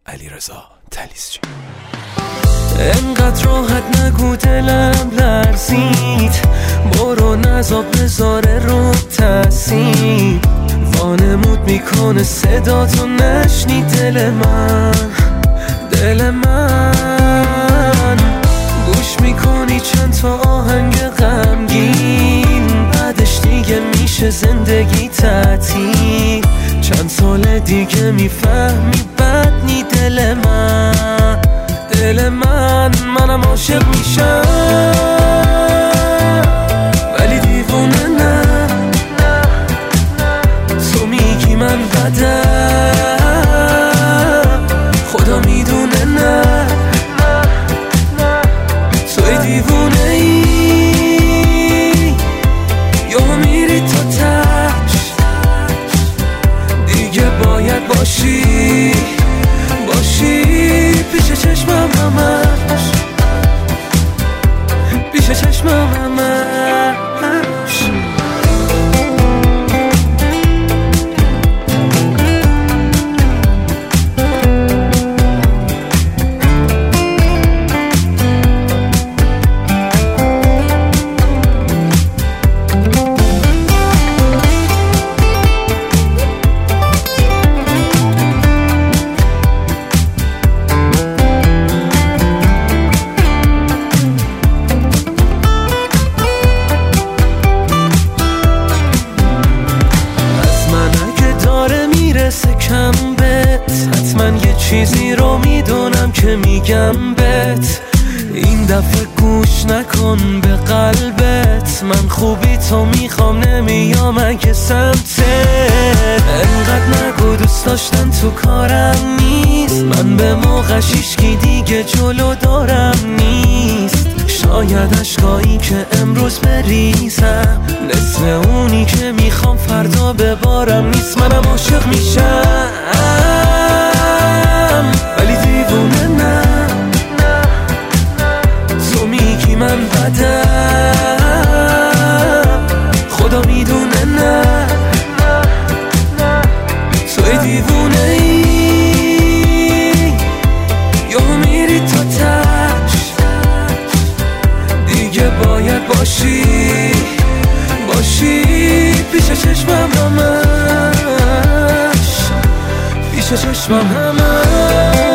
علیرضا طلیسچی. انقدر راحت نگو دلم لرزید، برو نذاب بذاره رو تاثیر، وانمود میکنه صدا تو نشنی دل من گوش میکنی چند تا آهنگ غمگین، بعدش دیگه میشه زندگی تعطیل، چند سال دیگه میفهمی بد نی دل منم عاشق میشم ولی دیوونه نه، تو میگی من بدم خدا میدونه نه، توی دیوونه ای یا میری تا تش، دیگه باید باشی پیش چشمم همش، پیش چشمم همش. کم بهت حتما یه چیزی رو میدونم که میگم بهت، این دفعه گوش نکن به قلبت، من خوبی تو میخوام نمیام اگه سمتت، انقدر نگو دوست داشتن تو کارم نیست، من به موقعش هیچکی دیگه جلو دارم نیست، شاید اشکایی که امروز بریزم نصف اونی که میخوام فردا ببارم نیست، منم عاشق میشم ولی دیوونه نه، تو میگی من بدم خدا میدونه نه، توی دیوونه ای یا میری تا تش، دیگه باید باشی پیش چشمم همش، پیش چشمم همش.